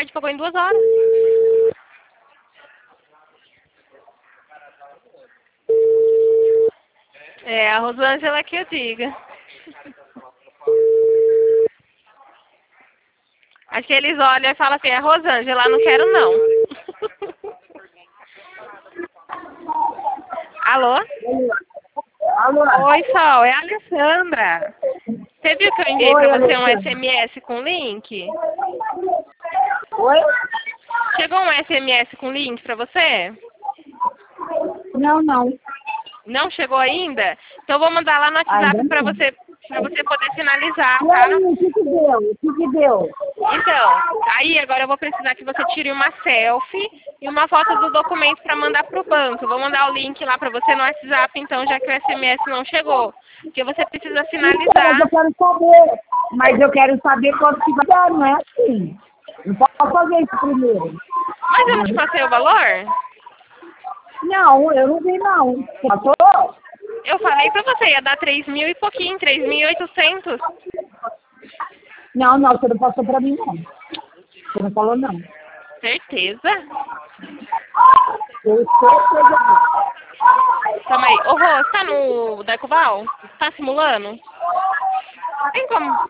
tarde, pagou em 2 horas. É, a Rosângela que eu diga. Acho que eles olham e falam assim, é Rosângela, não quero não. Alô? Alô? Oi, Sol, é a Alessandra. Você viu que eu enviei Oi, pra você um Alessandra. SMS com link? Oi? Chegou um SMS com link pra você? Não, não. Não chegou ainda? Então eu vou mandar lá no Ainda WhatsApp pra não. você poder finalizar, E tá? aí, o que que deu? O que que deu? Então, aí agora eu vou precisar que você tire uma selfie e uma foto do documento para mandar pro banco. Eu vou mandar o link lá para você no WhatsApp, então, já que o SMS não chegou. Porque você precisa Então, mas finalizar. eu quero saber. Mas eu quero saber quanto que vai dar, não é assim. Não posso fazer isso primeiro. Mas eu não te passei o valor? Não, eu não vi, não. Você passou? Eu falei pra você, ia dar 3 mil e pouquinho, 3.800. Não, não, você não passou pra mim, não. Você não falou, não. Certeza? Eu certeza. Calma aí. Ô, Rô, você tá no Decoval? Tá simulando? Tem como